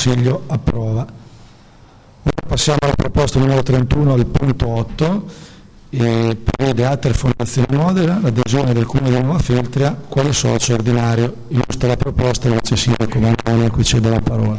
Consiglio approva. Ora passiamo alla proposta numero 31 al punto 8, prevede Ater Fondazione Modena l'adesione del Comune di Nuova Feltria quale socio ordinario. Illustra la proposta il vice sindaco Mangoni, a cui cedo la parola.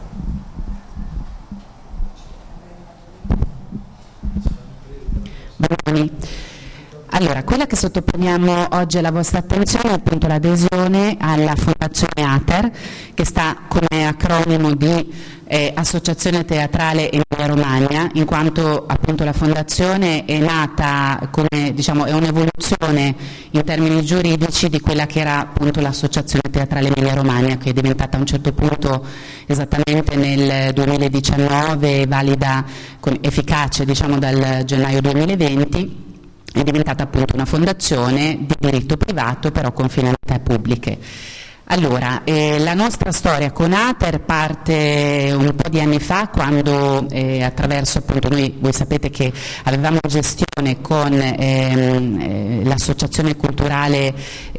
Buoni. Allora, quella che sottoponiamo oggi alla vostra attenzione è appunto l'adesione alla Fondazione Ater, che sta come acronimo di Associazione Teatrale Emilia Romagna, in quanto appunto la Fondazione è nata come, diciamo, è un'evoluzione in termini giuridici di quella che era appunto l'Associazione Teatrale Emilia Romagna, che è diventata a un certo punto, esattamente nel 2019, valida, efficace, diciamo, dal gennaio 2020, è diventata appunto una fondazione di diritto privato però con finalità pubbliche. Allora, la nostra storia con Ater parte un po' di anni fa, quando attraverso appunto voi sapete che avevamo gestione con l'associazione culturale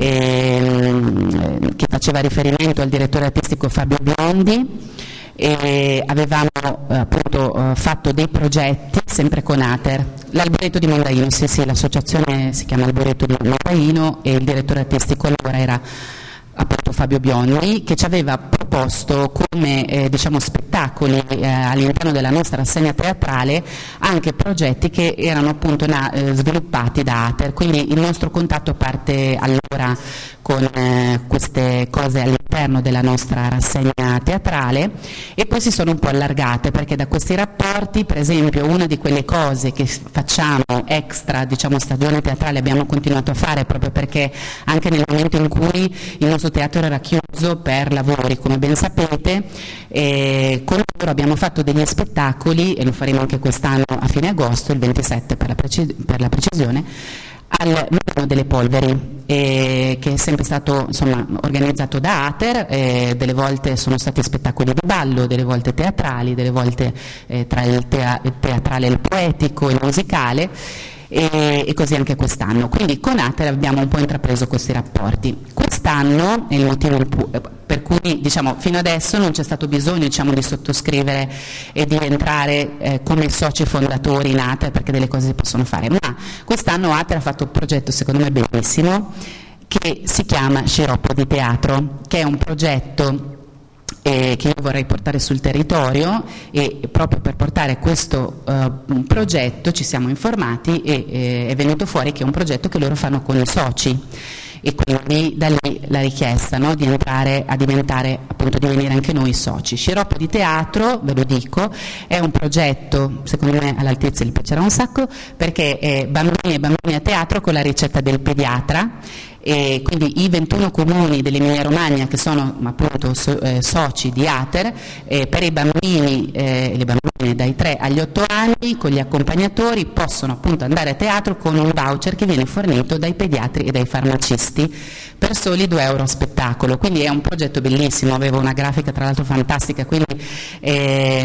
che faceva riferimento al direttore artistico Fabio Biondi, e avevamo appunto fatto dei progetti sempre con Ater. L'Alboreto di Mondaino, sì, l'associazione si chiama Alboreto di Mondaino e il direttore artistico allora era appunto Fabio Biondi, che ci aveva proposto come diciamo spettacoli all'interno della nostra rassegna teatrale anche progetti che erano appunto sviluppati da Ater. Quindi il nostro contatto parte allora con queste cose all'interno della nostra rassegna teatrale e poi si sono un po' allargate, perché da questi rapporti, per esempio, una di quelle cose che facciamo extra, diciamo, stagione teatrale abbiamo continuato a fare, proprio perché anche nel momento in cui il nostro teatro era chiuso per lavori, come ben sapete, con loro abbiamo fatto degli spettacoli, e lo faremo anche quest'anno a fine agosto, il 27 per la precisione, al Mulino delle Polveri, che è sempre stato, insomma, organizzato da Ater. Delle volte sono stati spettacoli di ballo, delle volte teatrali, delle volte tra il teatrale e il poetico e il musicale, e così anche quest'anno. Quindi con Ater abbiamo un po' intrapreso questi rapporti. Quest'anno è il motivo per cui, diciamo, fino adesso non c'è stato bisogno, diciamo, di sottoscrivere e di entrare come soci fondatori in Ater, perché delle cose si possono fare, ma quest'anno Ater ha fatto un progetto secondo me bellissimo che si chiama Sciroppo di Teatro, che è un progetto che io vorrei portare sul territorio, e proprio per portare questo progetto ci siamo informati e è venuto fuori che è un progetto che loro fanno con i soci, e quindi da lì la richiesta, no, di entrare a diventare, appunto, di venire anche noi soci. Sciroppo di Teatro, ve lo dico, è un progetto secondo me all'altezza, gli piacerà un sacco, perché è bambini e bambine a teatro con la ricetta del pediatra. E quindi i 21 comuni dell'Emilia Romagna che sono appunto soci di Ater, per i bambini e le bambine dai 3 agli 8 anni con gli accompagnatori possono appunto andare a teatro con un voucher che viene fornito dai pediatri e dai farmacisti per soli 2 euro a spettacolo. Quindi è un progetto bellissimo, avevo una grafica tra l'altro fantastica, quindi è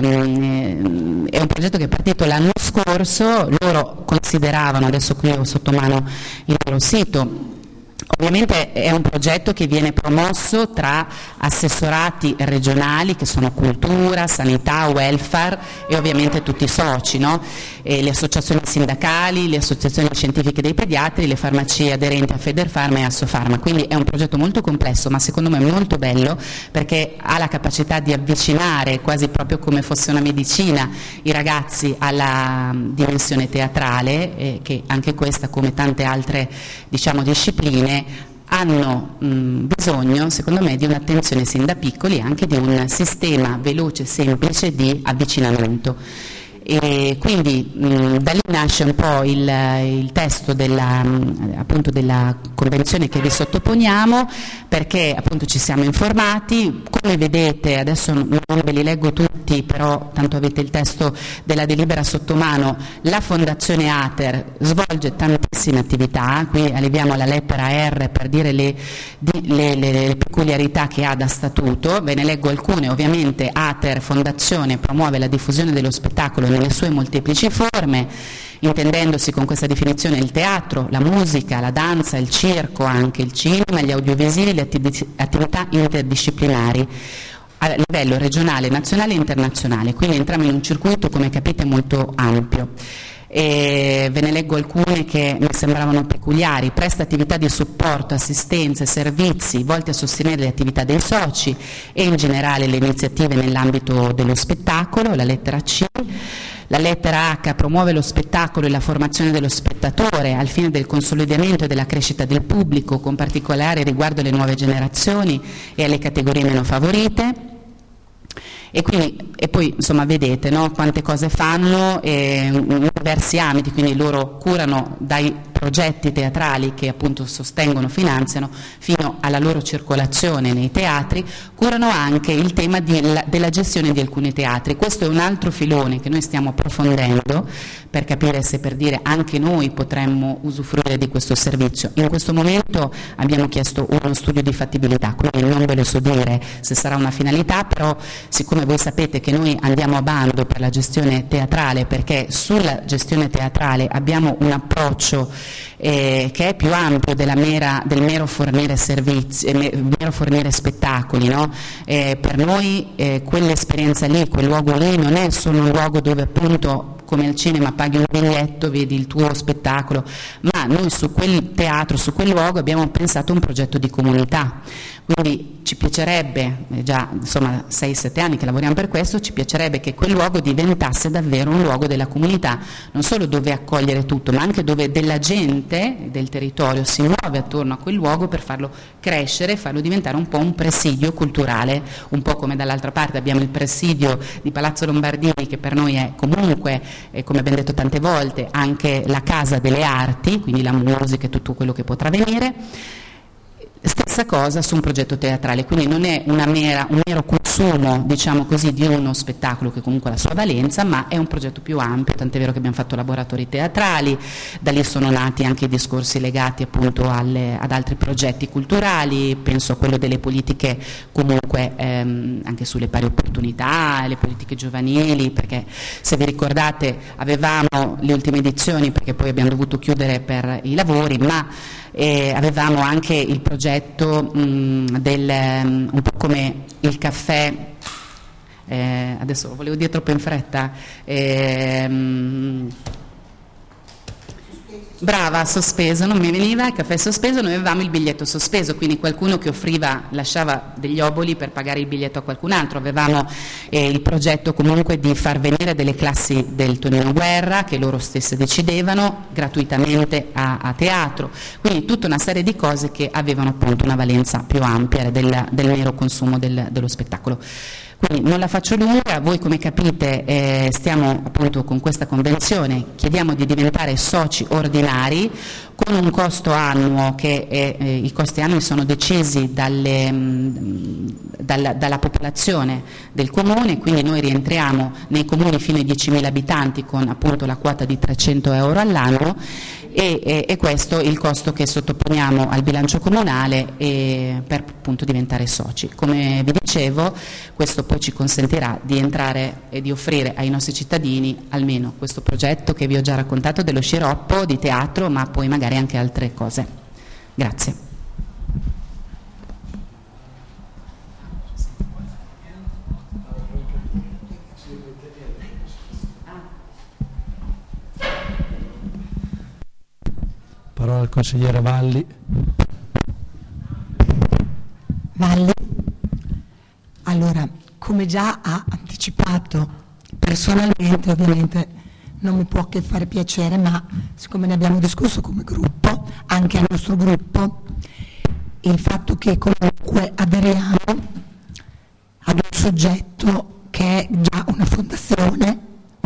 un progetto che è partito l'anno scorso. Loro consideravano, adesso qui ho sotto mano il loro sito, ovviamente è un progetto che viene promosso tra assessorati regionali che sono cultura, sanità, welfare e ovviamente tutti i soci, no? E le associazioni sindacali, le associazioni scientifiche dei pediatri, le farmacie aderenti a Federfarma e Assofarma. Quindi è un progetto molto complesso, ma secondo me molto bello, perché ha la capacità di avvicinare, quasi proprio come fosse una medicina, i ragazzi alla dimensione teatrale, che anche questa, come tante altre, diciamo, discipline, hanno bisogno, secondo me, di un'attenzione sin da piccoli, anche di un sistema veloce e semplice di avvicinamento. E quindi da lì nasce un po' il testo appunto della convenzione che vi sottoponiamo, perché appunto ci siamo informati. Come vedete, adesso non ve li leggo tutti, però tanto avete il testo della delibera sotto mano, la Fondazione Ater svolge tantissime attività. Qui arriviamo alla lettera R per dire le peculiarità che ha da statuto. Ve ne leggo alcune. Ovviamente Ater Fondazione promuove la diffusione dello spettacolo nelle sue molteplici forme, intendendosi con questa definizione il teatro, la musica, la danza, il circo, anche il cinema, gli audiovisivi, le attività interdisciplinari. a livello regionale, nazionale e internazionale, quindi entriamo in un circuito, come capite, molto ampio. E ve ne leggo alcune che mi sembravano peculiari: presta attività di supporto, assistenza e servizi volti a sostenere le attività dei soci e in generale le iniziative nell'ambito dello spettacolo, la lettera C. La lettera H promuove lo spettacolo e la formazione dello spettatore al fine del consolidamento e della crescita del pubblico, con particolare riguardo alle nuove generazioni e alle categorie meno favorite. E poi insomma vedete, no, quante cose fanno in diversi ambiti, quindi loro curano dai progetti teatrali che appunto sostengono, finanziano, fino alla loro circolazione nei teatri, curano anche il tema della gestione di alcuni teatri. Questo è un altro filone che noi stiamo approfondendo per capire se, per dire, anche noi potremmo usufruire di questo servizio. In questo momento abbiamo chiesto uno studio di fattibilità, quindi non ve lo so dire se sarà una finalità, però siccome voi sapete che noi andiamo a bando per la gestione teatrale, perché sulla gestione teatrale abbiamo un approccio che è più ampio del mero fornire servizi, mero fornire spettacoli, no? Per noi quell'esperienza lì, quel luogo lì non è solo un luogo dove appunto come al cinema paghi un biglietto, vedi il tuo spettacolo, ma noi su quel teatro, su quel luogo abbiamo pensato a un progetto di comunità. Quindi ci piacerebbe, già insomma 6-7 anni che lavoriamo per questo, ci piacerebbe che quel luogo diventasse davvero un luogo della comunità, non solo dove accogliere tutto, ma anche dove della gente del territorio si muove attorno a quel luogo per farlo crescere, farlo diventare un po' un presidio culturale, un po' come dall'altra parte abbiamo il presidio di Palazzo Lombardini, che per noi è comunque, come abbiamo detto tante volte, anche la casa delle arti, quindi la musica e tutto quello che potrà venire. Stessa cosa su un progetto teatrale, quindi non è un mero consumo, diciamo così, di uno spettacolo che comunque ha la sua valenza, ma è un progetto più ampio, tant'è vero che abbiamo fatto laboratori teatrali, da lì sono nati anche i discorsi legati appunto ad altri progetti culturali, penso a quello delle politiche comunque anche sulle pari opportunità, le politiche giovanili, perché se vi ricordate avevamo le ultime edizioni, perché poi abbiamo dovuto chiudere per i lavori, ma avevamo anche il progetto un po' come il caffè, adesso lo volevo dire troppo in fretta, brava, sospeso, non mi veniva, il caffè sospeso, noi avevamo il biglietto sospeso, quindi qualcuno che lasciava degli oboli per pagare il biglietto a qualcun altro. Avevamo il progetto comunque di far venire delle classi del Tonino Guerra che loro stesse decidevano gratuitamente a teatro, quindi tutta una serie di cose che avevano appunto una valenza più ampia del mero consumo dello spettacolo. Quindi non la faccio lunga, voi come capite stiamo appunto con questa convenzione, chiediamo di diventare soci ordinari con un costo annuo che i costi annui sono decisi dalla popolazione del comune, quindi noi rientriamo nei comuni fino ai 10.000 abitanti con appunto la quota di 300 euro all'anno e questo è il costo che sottoponiamo al bilancio comunale per appunto diventare soci. Come vi dicevo, questo poi ci consentirà di entrare e di offrire ai nostri cittadini almeno questo progetto che vi ho già raccontato dello sciroppo di teatro, ma poi magari anche altre cose. Grazie. Parola al consigliere Valli. Allora, come già ha anticipato personalmente, ovviamente non mi può che fare piacere, ma siccome ne abbiamo discusso come gruppo, anche al nostro gruppo, il fatto che comunque aderiamo ad un soggetto che è già una fondazione,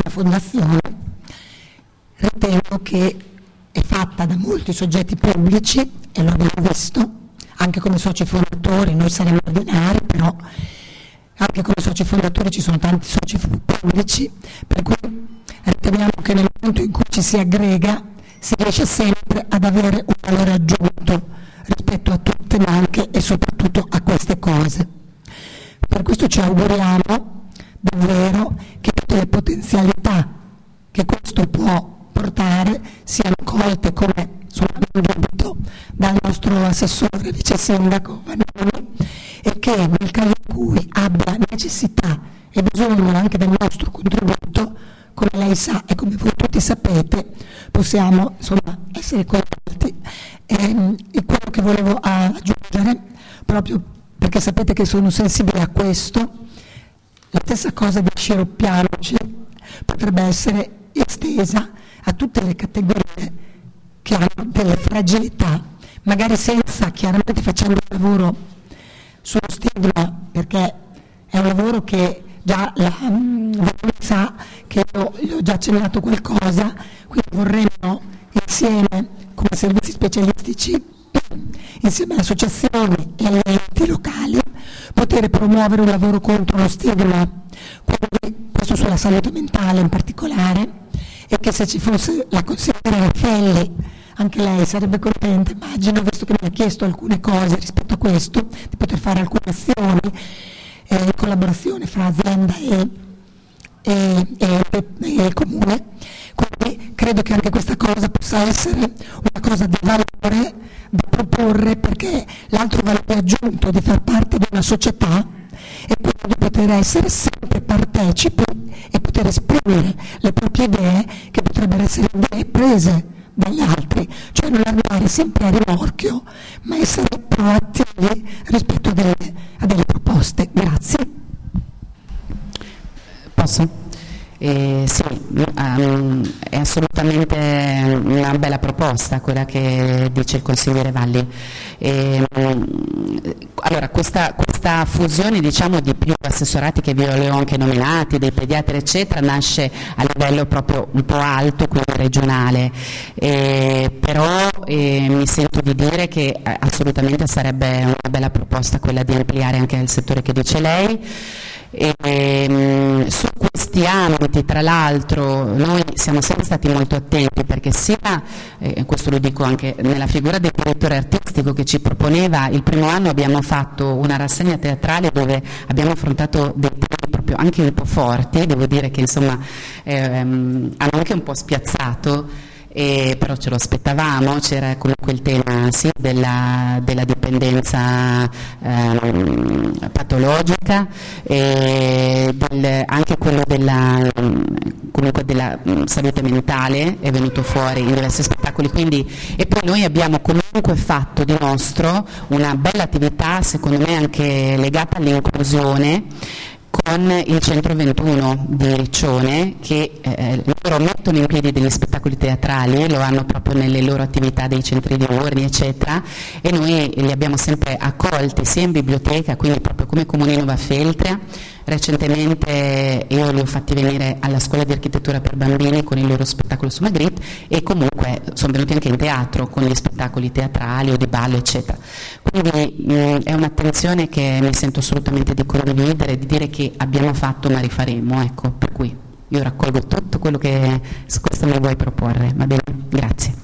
ritengo che è fatta da molti soggetti pubblici e lo abbiamo visto, anche come soci fondatori, noi saremo ordinari, però anche come soci fondatori ci sono tanti soci pubblici, per cui riteniamo che nel momento in cui ci si aggrega si riesce sempre ad avere un valore aggiunto rispetto a tutte, ma anche e soprattutto a queste cose. Per questo ci auguriamo davvero che tutte le potenzialità che questo può portare siano colte, come sono dubito, dal nostro assessore vice sindaco Vanoni, e che nel caso in cui abbia necessità e bisogno anche del nostro contributo, come lei sa e come voi tutti sapete, possiamo insomma essere coinvolti. E quello che volevo aggiungere, proprio perché sapete che sono sensibile a questo, la stessa cosa di sciroppiamoci potrebbe essere estesa a tutte le categorie che hanno delle fragilità, magari senza, chiaramente facendo un lavoro sullo stigma, perché è un lavoro che già sa che io gli ho già accennato qualcosa, quindi vorremmo insieme come servizi specialistici, insieme alle associazioni e agli enti locali, poter promuovere un lavoro contro lo stigma, quindi questo sulla salute mentale in particolare, e che se ci fosse la consigliera Raffaelli, anche lei sarebbe contenta, immagino, visto che mi ha chiesto alcune cose rispetto a questo, di poter fare alcune azioni in collaborazione fra azienda e comune. Quindi credo che anche questa cosa possa essere una cosa di valore da proporre, perché l'altro valore aggiunto di far parte di una società è quello di poter essere sempre partecipi e poter esprimere le proprie idee, che potrebbero essere idee prese dagli altri, cioè non andare sempre a rimorchio, ma essere proattivi rispetto a delle proposte. Grazie. Posso? Sì, è assolutamente una bella proposta quella che dice il consigliere Valli. Allora, questa fusione, diciamo, di più assessorati che vi ho anche nominati, dei pediatri eccetera, nasce a livello proprio un po' alto, quindi regionale, però mi sento di dire che assolutamente sarebbe una bella proposta quella di ampliare anche il settore che dice lei. Su questi ambiti, tra l'altro, noi siamo sempre stati molto attenti, perché sia, questo lo dico anche nella figura del direttore artistico che ci proponeva, il primo anno abbiamo fatto una rassegna teatrale dove abbiamo affrontato dei temi proprio anche un po' forti, devo dire che insomma hanno anche un po' spiazzato. Però ce lo aspettavamo, c'era comunque il tema sì, della dipendenza patologica, anche quello comunque della salute mentale è venuto fuori in diversi spettacoli, quindi, e poi noi abbiamo comunque fatto di nostro una bella attività, secondo me anche legata all'inclusione, con il Centro 21 di Riccione, che loro mettono in piedi degli spettacoli teatrali, lo hanno proprio nelle loro attività dei centri diurni eccetera, e noi li abbiamo sempre accolti sia in biblioteca, quindi proprio come Comune Nova Feltria. Recentemente io li ho fatti venire alla scuola di architettura per bambini con il loro spettacolo su Magritte, e comunque sono venuti anche in teatro con gli spettacoli teatrali o di ballo eccetera. Quindi è un'attenzione che mi sento assolutamente di condividere, di dire che abbiamo fatto ma rifaremo, ecco, per cui io raccolgo tutto quello che su questo mi vuoi proporre. Va bene? Grazie.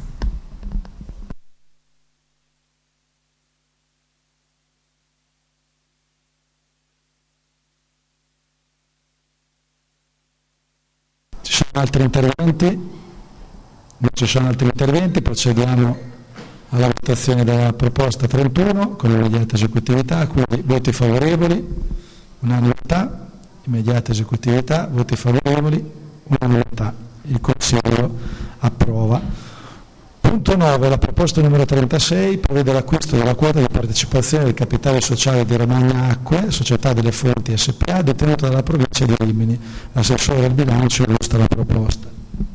Ci sono altri interventi? Non ci sono altri interventi, procediamo alla votazione della proposta 31 con immediata esecutività, quindi voti favorevoli, unanimità, immediata esecutività, voti favorevoli, unanimità. Il Consiglio approva. Punto 9, la proposta numero 36 prevede l'acquisto della quota di partecipazione del capitale sociale di Romagna Acque, società delle fonti SPA, detenuta dalla provincia di Rimini. L'assessore del bilancio illustra la proposta.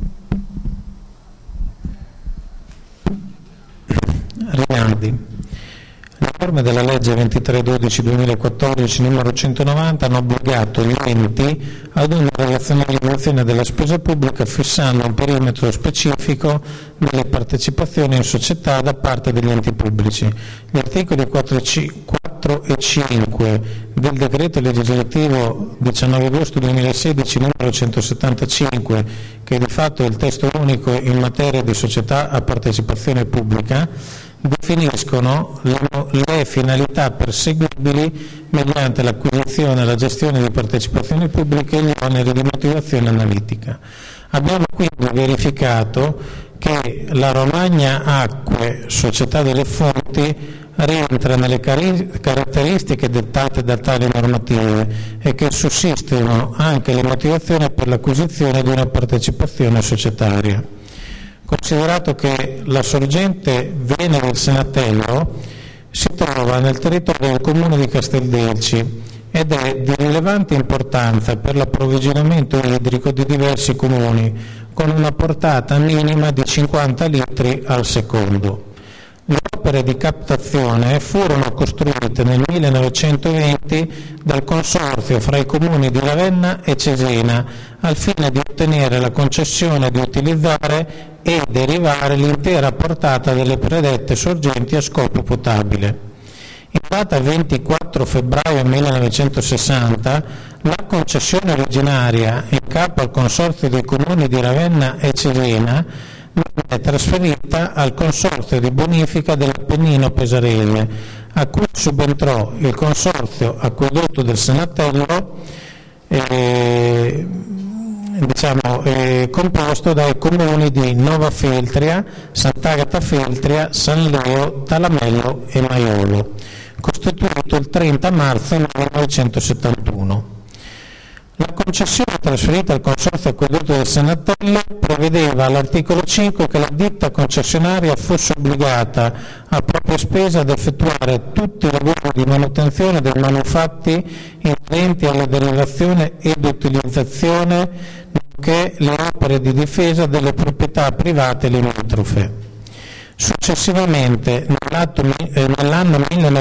Rinaldi. Le norme della legge 23/12/2014 numero 190 hanno obbligato gli enti ad una razionalizzazione della spesa pubblica, fissando un perimetro specifico delle partecipazioni in società da parte degli enti pubblici. Gli articoli 4 e 5 del decreto legislativo 19 agosto 2016 numero 175, che di fatto è il testo unico in materia di società a partecipazione pubblica, definiscono le finalità perseguibili mediante l'acquisizione e la gestione di partecipazioni pubbliche e gli oneri di motivazione analitica. Abbiamo quindi verificato che la Romagna Acque, società delle fonti, rientra nelle caratteristiche dettate da tali normative e che sussistono anche le motivazioni per l'acquisizione di una partecipazione societaria. Considerato che la sorgente vene del Senatello si trova nel territorio del comune di Casteldelci ed è di rilevante importanza per l'approvvigionamento idrico di diversi comuni, con una portata minima di 50 litri al secondo. Le opere di captazione furono costruite nel 1920 dal consorzio fra i comuni di Ravenna e Cesena al fine di ottenere la concessione di utilizzare e derivare l'intera portata delle predette sorgenti a scopo potabile. In data 24 febbraio 1960 la concessione originaria in capo al consorzio dei comuni di Ravenna e Cesena venne trasferita al consorzio di bonifica dell'Appennino Pesarese, a cui subentrò il consorzio Acquedotto del Senatello, composto dai comuni di Nova Feltria, Sant'Agata Feltria, San Leo, Talamello e Maiolo, costituito il 30 marzo 1971. La concessione trasferita al Consorzio Acquedotto del Senatello prevedeva all'articolo 5 che la ditta concessionaria fosse obbligata a propria spesa ad effettuare tutti i lavori di manutenzione dei manufatti inerenti alla derivazione ed utilizzazione, nonché le opere di difesa delle proprietà private limitrofe. Successivamente, nell'anno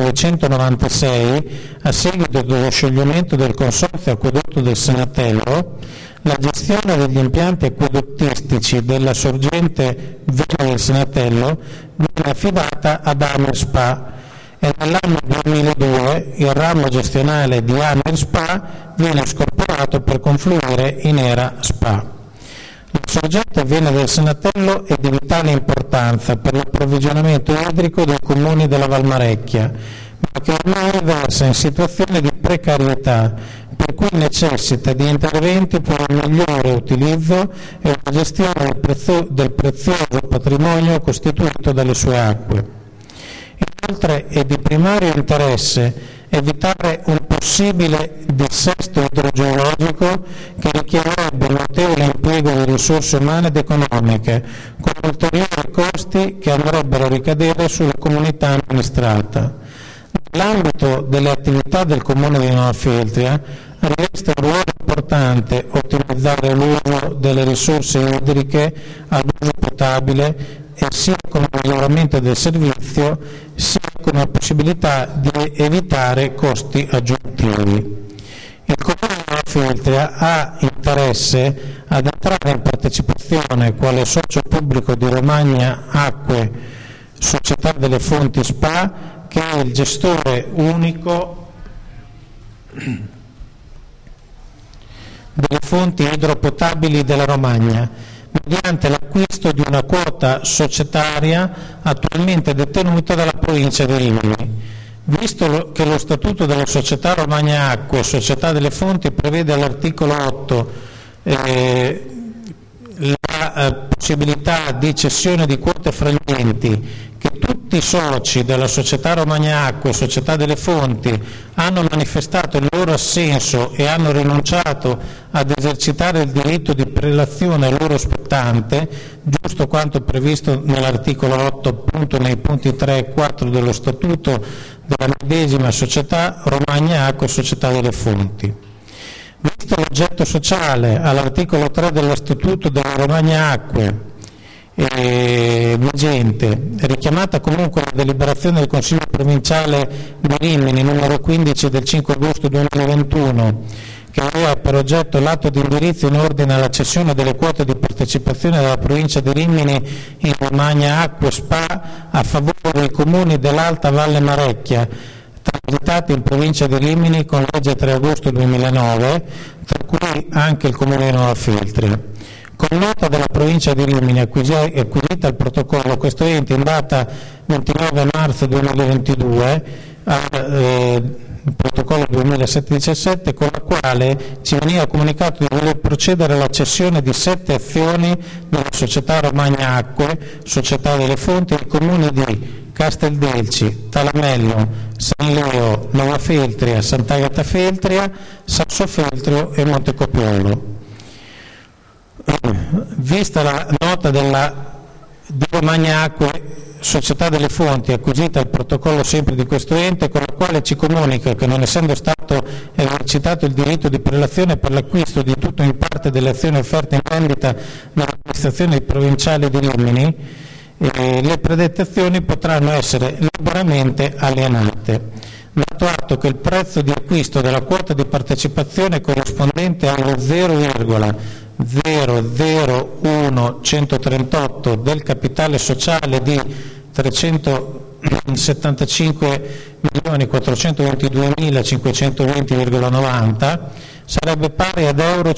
1996, a seguito dello scioglimento del Consorzio Acquedotto del Senatello, la gestione degli impianti acquedottistici della sorgente Vena del Senatello viene affidata ad Amer SpA e nell'anno 2002 il ramo gestionale di Amer SpA viene scorporato per confluire in Era SpA. La sorgente Vena del Senatello è di vitale importanza per l'approvvigionamento idrico dei comuni della Valmarecchia, ma che ormai versa in situazione di precarietà, per cui necessita di interventi per un migliore utilizzo e una gestione del prezioso patrimonio costituito dalle sue acque. Inoltre è di primario interesse evitare un possibile dissesto idrogeologico che richiederebbe un notevole impiego di risorse umane ed economiche, con ulteriori costi che andrebbero a ricadere sulla comunità amministrata. Nell'ambito delle attività del Comune di Nova Feltria riveste un ruolo importante ottimizzare l'uso delle risorse idriche ad uso potabile e sia con il miglioramento del servizio sia con la possibilità di evitare costi aggiuntivi. Il Comune di Nova Feltria ha interesse ad entrare in partecipazione quale socio pubblico di Romagna Acque, Società delle Fonti SpA, che è il gestore unico delle fonti idropotabili della Romagna, mediante l'acquisto di una quota societaria attualmente detenuta dalla provincia di Rimini. Visto che lo statuto della Società Romagna Acque, Società delle Fonti, prevede all'articolo 8 la possibilità di cessione di quote fra gli enti, che tutti i soci della Società Romagna Acque, Società delle Fonti, hanno manifestato il loro assenso e hanno rinunciato ad esercitare il diritto di prelazione loro spettante, giusto quanto previsto nell'articolo 8 appunto nei punti 3 e 4 dello statuto della medesima Società Romagna Acque, Società delle Fonti. Visto l'oggetto sociale all'articolo 3 dello Statuto della Romagna Acque vigente, richiamata comunque la deliberazione del Consiglio provinciale di Rimini numero 15 del 5 agosto 2021, che aveva per oggetto l'atto di indirizzo in ordine alla cessione delle quote di partecipazione della provincia di Rimini in Romagna Acque SpA a favore dei comuni dell'Alta Valle Marecchia, transitati in provincia di Rimini con legge 3 agosto 2009, tra cui anche il Comune di Nova Feltria. Con nota della provincia di Rimini acquisita il protocollo, questo ente in data 29 marzo 2022, il protocollo 2017, con la quale ci veniva comunicato di voler procedere alla cessione di 7 azioni della Società Romagna Acque, Società delle Fonti, ai comuni di Casteldelci, Talamello, San Leo, Nova Feltria, Sant'Agata Feltria, Sassofeltrio e Montecopiolo. Vista la nota di Romagna Acque, Società delle Fonti, acquisita al protocollo sempre di questo ente, con la quale ci comunica che, non essendo stato esercitato il diritto di prelazione per l'acquisto di tutto o in parte delle azioni offerte in vendita dalle amministrazioni provinciali di Rimini, le predette azioni potranno essere liberamente alienate. Dato atto che il prezzo di acquisto della quota di partecipazione corrispondente allo 0,001138 del capitale sociale di 375.422.520,90 sarebbe pari ad euro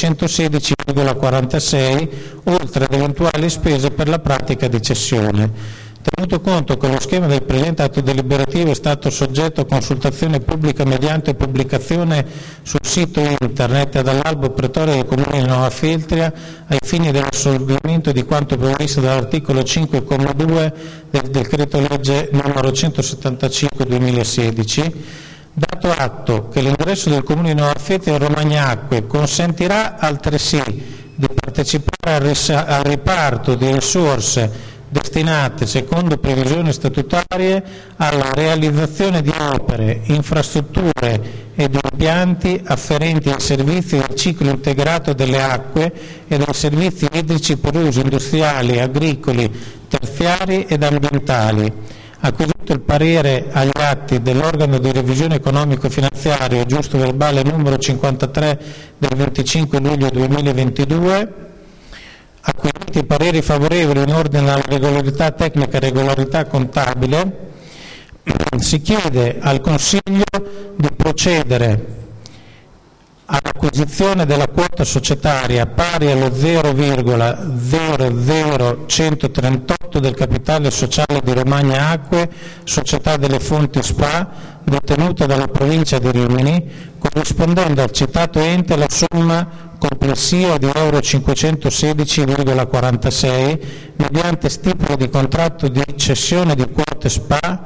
516,46, oltre ad eventuali spese per la pratica di cessione. Tenuto conto che lo schema del presente atto deliberativo è stato soggetto a consultazione pubblica mediante pubblicazione sul sito internet e dall'albo pretorio del Comune di Nova Feltria ai fini dell'assolvimento di quanto previsto dall'articolo 5,2 del decreto legge numero 175/2016, dato atto che l'ingresso del Comune di Nova Feltria a Romagna Acque consentirà altresì di partecipare al riparto di risorse destinate, secondo previsioni statutarie, alla realizzazione di opere, infrastrutture ed impianti afferenti ai servizi del ciclo integrato delle acque e dei servizi idrici per usi industriali, agricoli, terziari ed ambientali. Acquisito il parere agli atti dell'organo di revisione economico-finanziario giusto verbale numero 53 del 25 luglio 2022, acquisiti i pareri favorevoli in ordine alla regolarità tecnica e regolarità contabile, si chiede al Consiglio di procedere all'acquisizione della quota societaria pari allo 0,00138 del capitale sociale di Romagna Acque, Società delle Fonti SPA, detenuta dalla provincia di Rimini, corrispondendo al citato ente la somma complessiva di euro 516,46 mediante stipula di contratto di cessione di quote SPA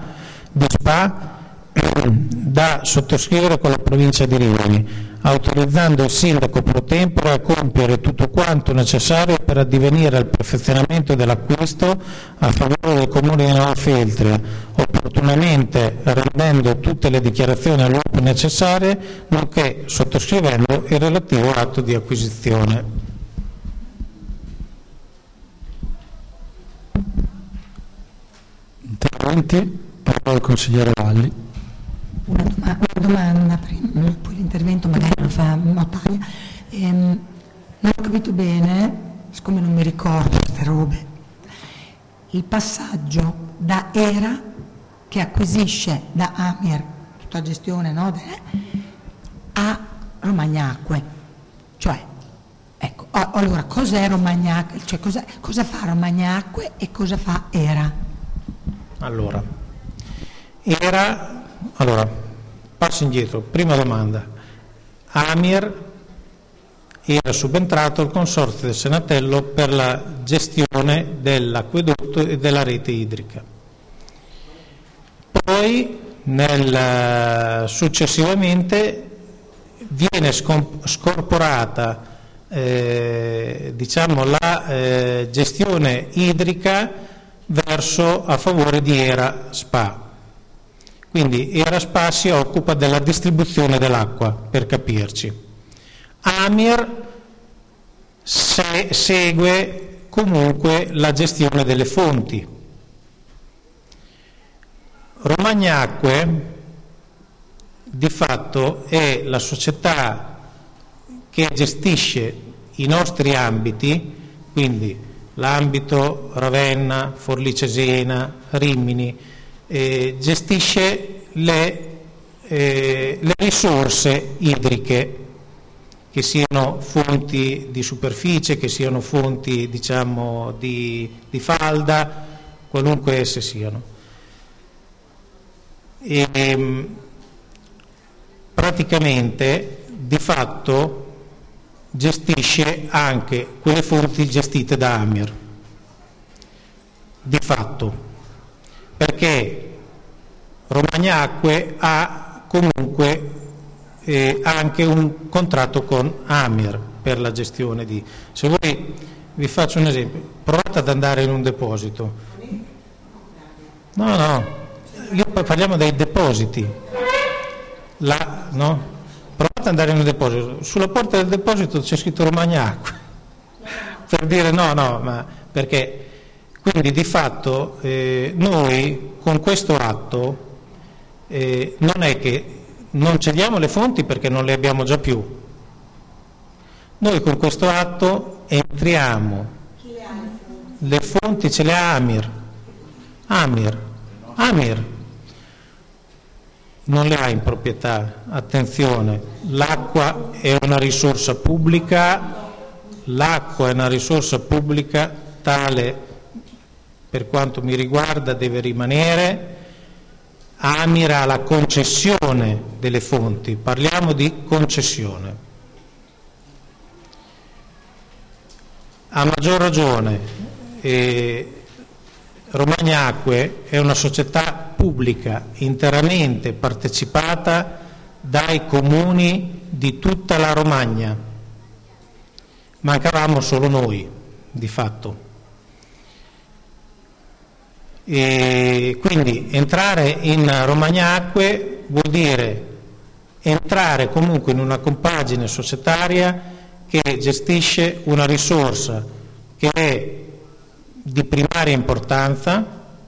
da sottoscrivere con la provincia di Rimini, autorizzando il sindaco pro tempore a compiere tutto quanto necessario per addivenire al perfezionamento dell'acquisto a favore del Comune di Nova Feltria, opportunamente rendendo tutte le dichiarazioni all'uopo necessarie, nonché sottoscrivendo il relativo atto di acquisizione. Interventi? Parola al consigliere Valli. Una domanda prima, poi l'intervento magari lo fa Mottaglia. Non ho capito bene, siccome non mi ricordo queste robe, il passaggio da ERA, che acquisisce da Amir tutta gestione, no, a Romagna Acque. Cioè, ecco, allora cos'è Romagna Acque? Cioè, cosa fa Romagna Acque e cosa fa ERA? Allora, passo indietro, prima domanda. Amir era subentrato al Consorzio del Senatello per la gestione dell'acquedotto e della rete idrica. Poi, successivamente, viene scorporata la gestione idrica a favore di ERA SPA. Quindi ERA SPA si occupa della distribuzione dell'acqua, per capirci. Amir segue comunque la gestione delle fonti. Romagna Acque di fatto è la società che gestisce i nostri ambiti, quindi l'ambito Ravenna, Forlì Cesena, Rimini, gestisce le risorse idriche, che siano fonti di superficie, che siano fonti di falda, qualunque esse siano. Praticamente di fatto gestisce anche quelle fonti gestite da Amir, di fatto. perché Romagna Acque ha comunque anche un contratto con Amir per la gestione di... Se voi, vi faccio un esempio, provate ad andare in un deposito. No, parliamo dei depositi. No? Provate ad andare in un deposito. Sulla porta del deposito c'è scritto Romagna Acque. Per dire no, ma perché... Quindi di fatto noi con questo atto non è che non cediamo le fonti perché non le abbiamo già più. Noi con questo atto entriamo. Le fonti ce le ha Amir. Non le ha in proprietà. Attenzione, l'acqua è una risorsa pubblica, tale, per quanto mi riguarda, deve rimanere. Amir ha la concessione delle fonti, parliamo di concessione. A maggior ragione Romagna Acque è una società pubblica interamente partecipata dai comuni di tutta la Romagna. Mancavamo solo noi, di fatto. E quindi entrare in Romagna Acque vuol dire entrare comunque in una compagine societaria che gestisce una risorsa che è di primaria importanza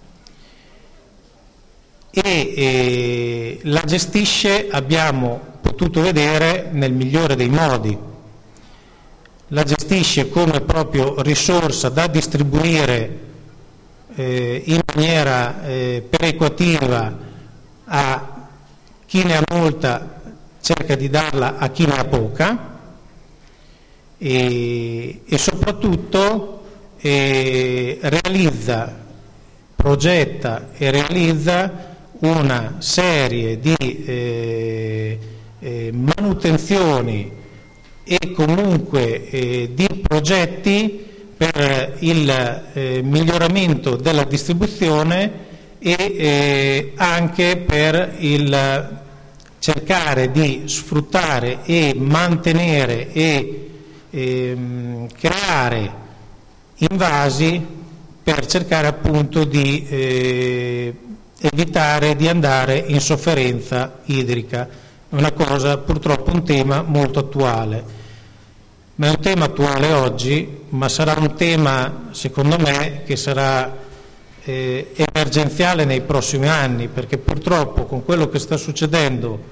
e la gestisce, abbiamo potuto vedere, nel migliore dei modi. La gestisce come proprio risorsa da distribuire in maniera perequativa a chi ne ha molta, cerca di darla a chi ne ha poca e soprattutto progetta e realizza una serie di manutenzioni e comunque di progetti per il miglioramento della distribuzione e anche per il cercare di sfruttare e mantenere e creare invasi per cercare appunto di evitare di andare in sofferenza idrica. È una cosa, purtroppo, un tema molto attuale. Ma è un tema attuale oggi, ma sarà un tema, secondo me, che sarà emergenziale nei prossimi anni, perché purtroppo con quello che sta succedendo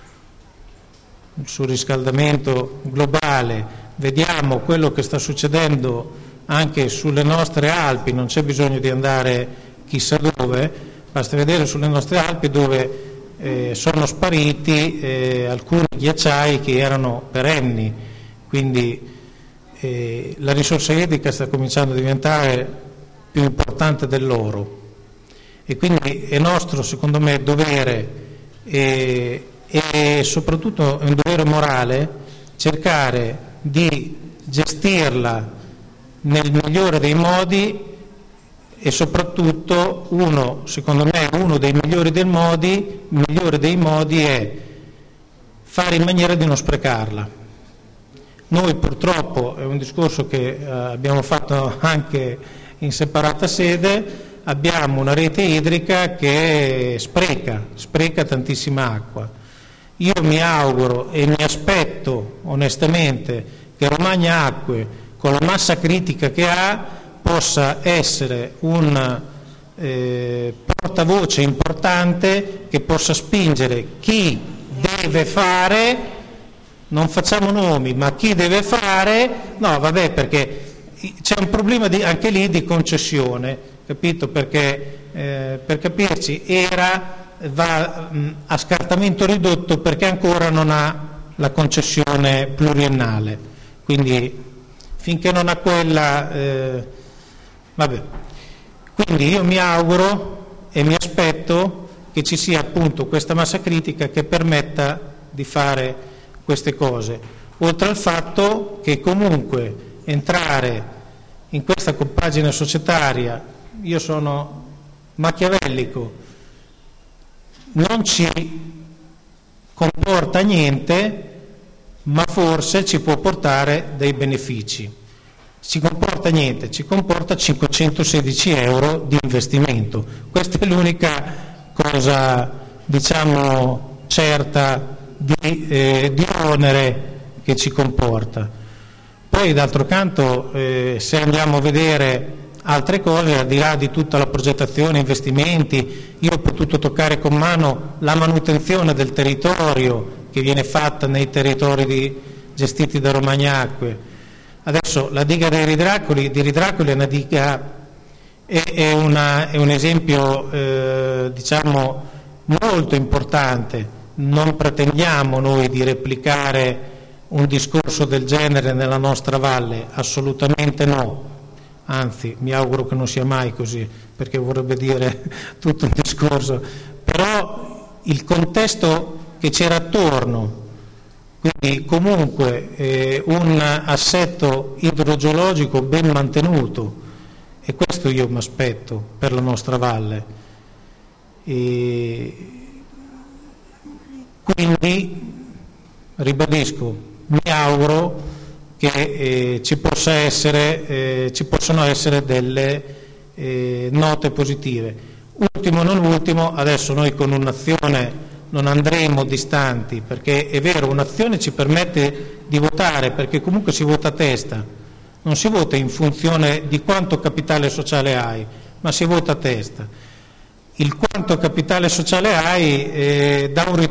sul riscaldamento globale, vediamo quello che sta succedendo anche sulle nostre Alpi, non c'è bisogno di andare chissà dove, basta vedere sulle nostre Alpi dove sono spariti alcuni ghiacciai che erano perenni. Quindi la risorsa idrica sta cominciando a diventare più importante dell'oro e quindi è nostro, secondo me, dovere e soprattutto è un dovere morale cercare di gestirla nel migliore dei modi e soprattutto secondo me uno dei migliori dei modi è fare in maniera di non sprecarla. Noi purtroppo, è un discorso che abbiamo fatto anche in separata sede, abbiamo una rete idrica che spreca tantissima acqua. Io mi auguro e mi aspetto onestamente che Romagna Acque, con la massa critica che ha, possa essere un portavoce importante che possa spingere chi deve fare. Non facciamo nomi, ma chi deve fare, no vabbè, perché c'è un problema anche lì di concessione, capito? Perché per capirci va a scartamento ridotto perché ancora non ha la concessione pluriennale, quindi finché non ha quella, vabbè. Quindi io mi auguro e mi aspetto che ci sia appunto questa massa critica che permetta di fare queste cose, oltre al fatto che comunque entrare in questa compagine societaria, io sono machiavellico, non ci comporta niente, ma forse ci può portare dei benefici. Ci comporta niente, ci comporta 516 euro di investimento. Questa è l'unica cosa, diciamo, certa di onere che ci comporta. Poi d'altro canto, se andiamo a vedere altre cose, al di là di tutta la progettazione, investimenti, io ho potuto toccare con mano la manutenzione del territorio che viene fatta nei territori gestiti da Romagnacque. Adesso la diga di Ridracoli è una diga, è un esempio diciamo molto importante. Non pretendiamo noi di replicare un discorso del genere nella nostra valle, assolutamente no, anzi mi auguro che non sia mai così, perché vorrebbe dire tutto un discorso, però il contesto che c'era attorno, quindi comunque un assetto idrogeologico ben mantenuto, e questo io mi aspetto per la nostra valle. Quindi ribadisco, mi auguro che ci possono essere delle note positive. Ultimo non ultimo, adesso noi con un'azione non andremo distanti, perché è vero, un'azione ci permette di votare, perché comunque si vota a testa, non si vota in funzione di quanto capitale sociale hai, ma si vota a testa. Il quanto capitale sociale hai dà un ritorno